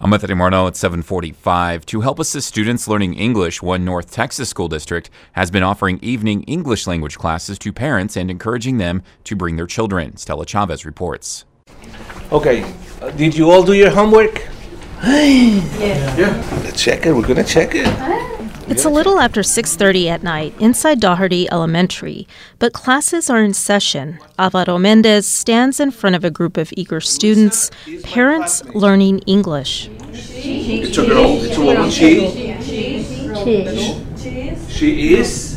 I'm Anthony Marno at 7:45. To help assist students learning English, one North Texas school district has been offering evening English language classes to parents and encouraging them to bring their children. Stella Chavez reports. Okay, did you all do your homework? Yeah. Let's check it. We're going to check it. It's a little after 6:30 at night inside Daugherty Elementary, but classes are in session. Alvaro Mendez stands in front of a group of eager students, parents learning English. It's a girl. It's a woman. She is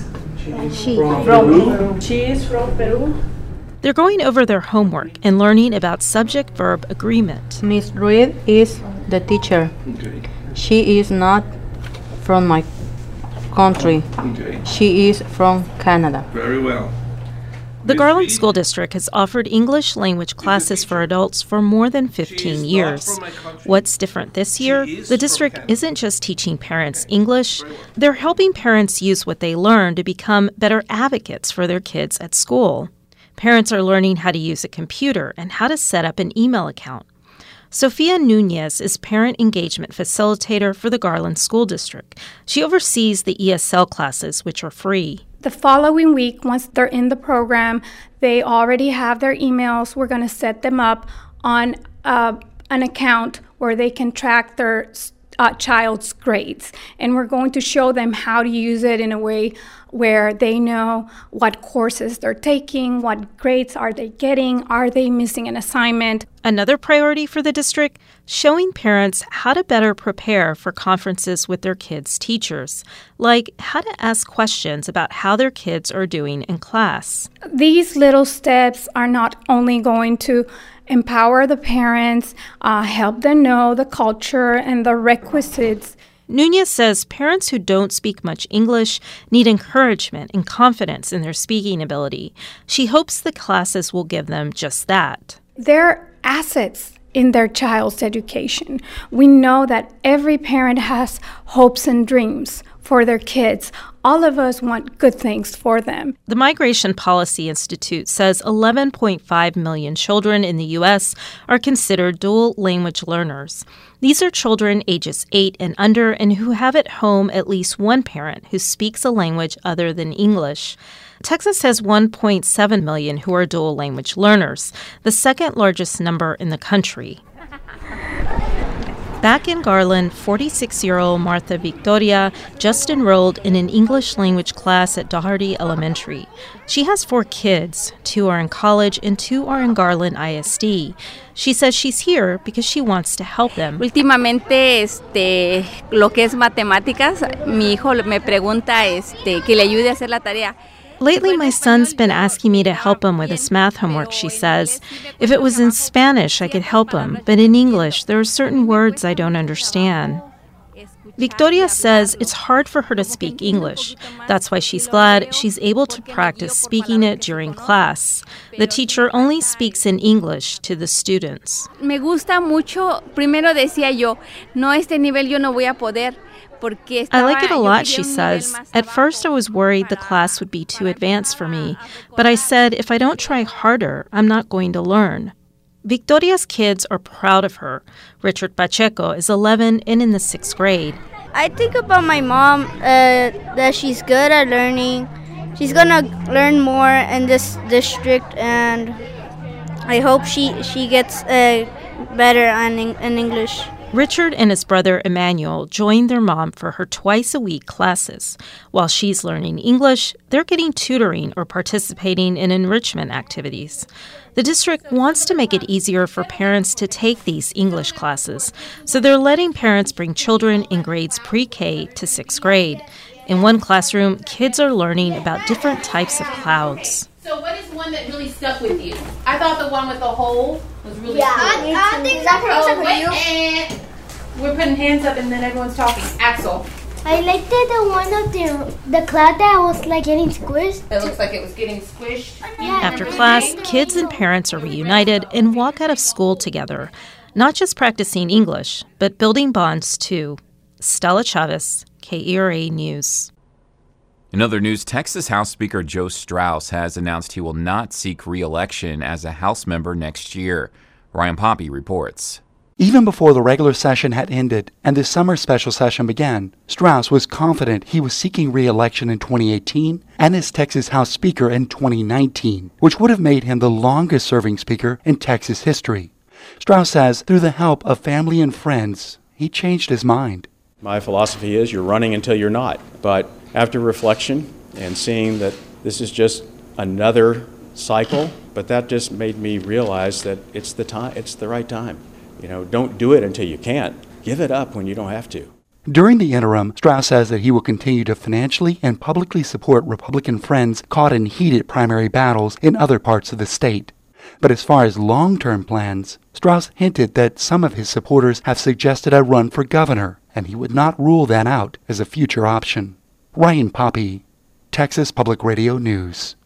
from Peru. She is from Peru. They're going over their homework and learning about subject-verb agreement. Miss Ruiz is the teacher. Okay. She is not from my country. Okay. She is from Canada. Very well. The Garland School District has offered English language classes for adults for more than 15 years. What's different this year? The district isn't just teaching parents English, they're helping parents use what they learn to become better advocates for their kids at school. Parents are learning how to use a computer and how to set up an email account. Sofia Nunez is parent engagement facilitator for the Garland School District. She oversees the ESL classes, which are free. The following week, once they're in the program, they already have their emails. We're going to set them up on an account where they can track their child's grades. And we're going to show them how to use it in a way where they know what courses they're taking, what grades are they getting, are they missing an assignment. Another priority for the district, showing parents how to better prepare for conferences with their kids' teachers, like how to ask questions about how their kids are doing in class. These little steps are not only going to empower the parents, help them know the culture and the requisites. Nunez says parents who don't speak much English need encouragement and confidence in their speaking ability. She hopes the classes will give them just that. They're assets in their child's education. We know that every parent has hopes and dreams for their kids. All of us want good things for them. The Migration Policy Institute says 11.5 million children in the U.S. are considered dual language learners. These are children ages 8 and under and who have at home at least one parent who speaks a language other than English. Texas has 1.7 million who are dual language learners, the second largest number in the country. Back in Garland, 46-year-old Martha Victoria just enrolled in an English language class at Daugherty Elementary. She has 4 kids. 2 are in college and 2 are in Garland ISD. She says she's here because she wants to help them. Últimamente, lo que es matemáticas, mi hijo me pregunta que le ayude a hacer la tarea. Lately, my son's been asking me to help him with his math homework, she says. If it was in Spanish, I could help him, but in English, there are certain words I don't understand. Victoria says it's hard for her to speak English. That's why she's glad she's able to practice speaking it during class. The teacher only speaks in English to the students. Me gusta mucho, primero decía yo, no, este nivel yo no voy a poder. I like it a lot, she says. At first, I was worried the class would be too advanced for me, but I said if I don't try harder, I'm not going to learn. Victoria's kids are proud of her. Richard Pacheco is 11 and in the 6th grade. I think about my mom, that she's good at learning. She's going to learn more in this district, and I hope she gets better in English. Richard and his brother Emmanuel joined their mom for her twice-a-week classes. While she's learning English, they're getting tutoring or participating in enrichment activities. The district wants to make it easier for parents to take these English classes, so they're letting parents bring children in grades pre-K to 6th grade. In one classroom, kids are learning about different types of clouds. So what is one that really stuck with you? I thought the one with the hole was really cool. I think that's And we're putting hands up and then everyone's talking. Axel. I liked the one of the cloud that was like getting squished. It looks like it was getting squished. After class, kids and parents are reunited and walk out of school together, not just practicing English, but building bonds too. Stella Chavez, KERA News. In other news, Texas House Speaker Joe Straus has announced he will not seek re-election as a House member next year. Ryan Poppy reports. Even before the regular session had ended and the summer special session began, Strauss was confident he was seeking re-election in 2018 and as Texas House Speaker in 2019, which would have made him the longest-serving speaker in Texas history. Strauss says through the help of family and friends, he changed his mind. My philosophy is you're running until you're not. But after reflection and seeing that this is just another cycle, but that just made me realize that it's the right time. Don't do it until you can't. Give it up when you don't have to. During the interim, Strauss says that he will continue to financially and publicly support Republican friends caught in heated primary battles in other parts of the state. But as far as long-term plans, Strauss hinted that some of his supporters have suggested a run for governor, and he would not rule that out as a future option. Ryan Poppy, Texas Public Radio News.